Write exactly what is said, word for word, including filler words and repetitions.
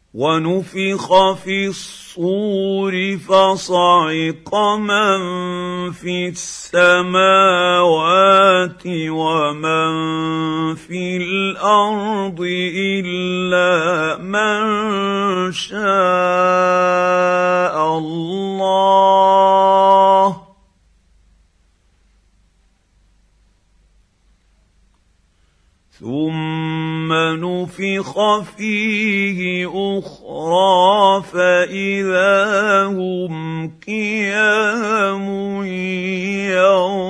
ونفخ في الصور فصعق من في السماوات ومن في الارض الا من شاء الله ثم نفخ فيه اخرى فاذا هم قيام